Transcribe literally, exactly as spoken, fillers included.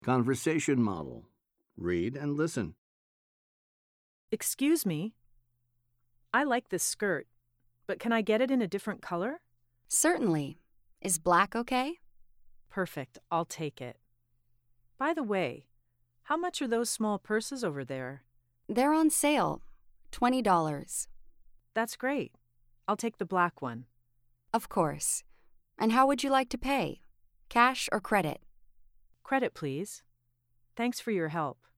Conversation model. Read and listen. Excuse me. I like this skirt, but can I get it in a different color? Certainly. Is black okay? Perfect. I'll take it. By the way, how much are those small purses over there? They're on sale. twenty dollars. That's great. I'll take the black one. Of course. And how would you like to pay? Cash or credit? Credit, please. Thanks for your help.